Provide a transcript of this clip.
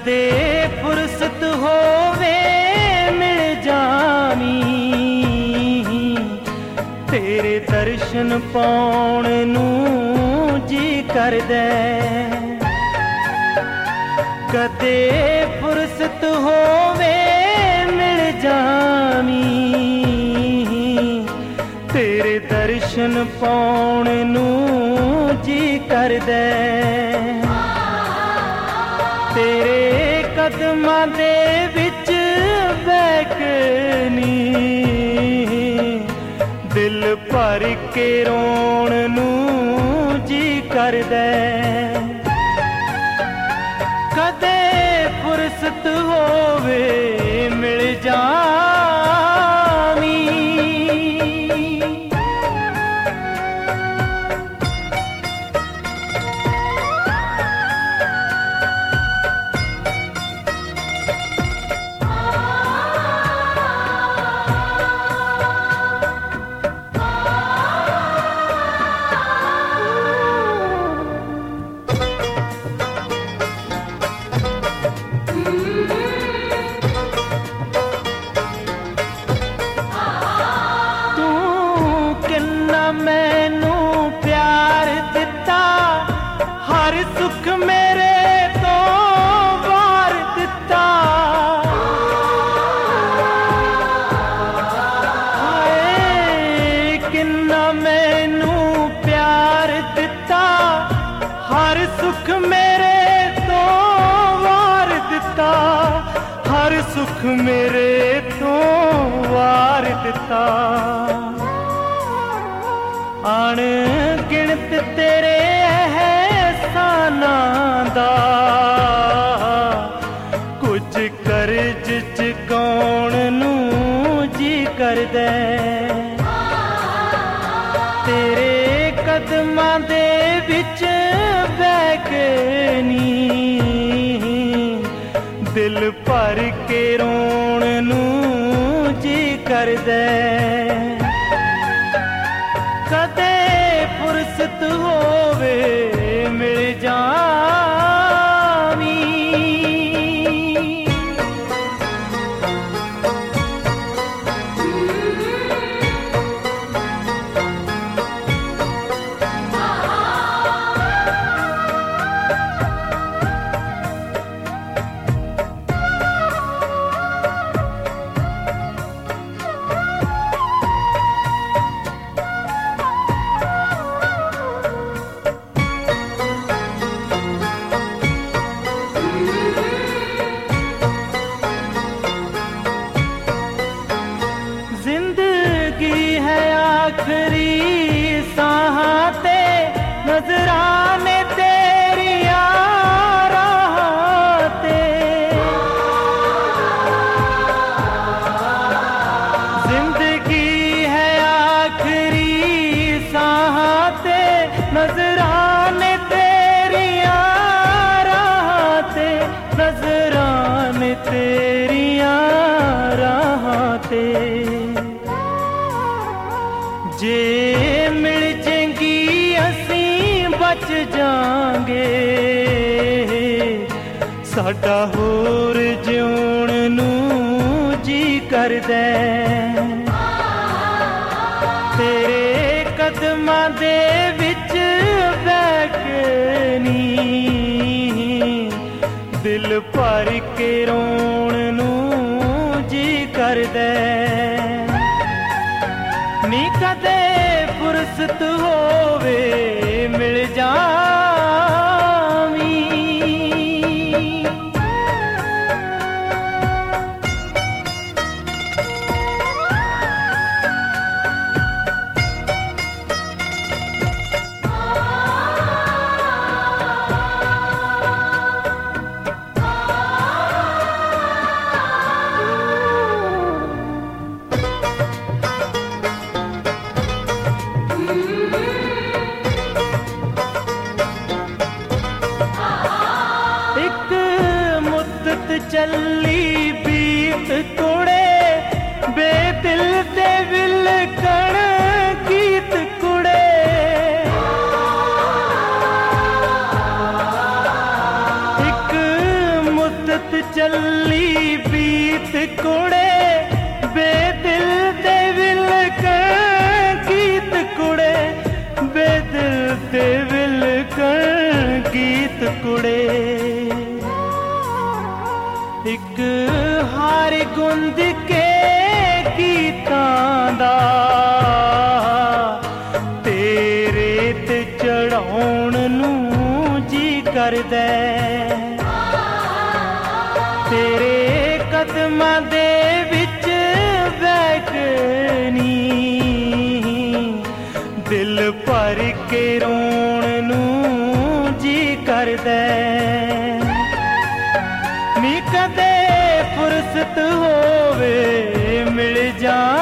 कदे फुर्सत होवे मिल जावी तेरे दर्शन पाउण नूं जी करदे। कदे फुर्सत होवे मिल जावी तेरे दर्शन पाउण नूं जी करदे। तेरे कदमां दे विच बैठनी दिल भर के रोण नूं जी करदे। कदे फुर्सत होवे मिल जावी मैनू प्यार दिता हर सुख मेरे तो वार दिता। हाय किन्ना मैनू प्यार दिता हर सुख मेरे तो वार दिता। हर सुख मेरे तो वार दिता। अणगिणत तेरे एहसानां दा कुछ कर्ज चुकाउण नूं जी करदे। तेरे कदमां दे विच बैठनी दिल भर के रोण नूं जी करदे। कदे फुर्सत होवे मिल जावी आखरी साहां ते नजराने तेरिया राहां ते। जिंदगी है आखरी साहां ते नजराने तेरिया राहां ते। नजराने तेरिया राहां ते। जे मिल जाएंगी असीं बच जांगे साडा होर जिउण नूं जी करदे। तेरे कदमां दे विच बैठनी दिल भर के रोण नूं जी करदे। नी कदे फुर्सत होवे मिल जावी ਹਾਰ ਗੁੰਦ ਕੇ ਗੀਤਾਂ ਦਾ ਤੇਰੇ ਤੇ ਚੜਾਉਣ ਨੂੰ ਜੀ ਕਰਦਾ ਤੇਰੇ ਕਦਮਾਂ ਦੇ ਵਿੱਚ ਬੈਠਣੀ ਦਿਲ ਭਰ ਕੇ ਰੋਣ ਨੂੰ ਜੀ ਕਰਦਾ ਨੀ ਕਦੇ ਫੁਰਸਤ ਹੋਵੇ ਮਿਲ ਜਾ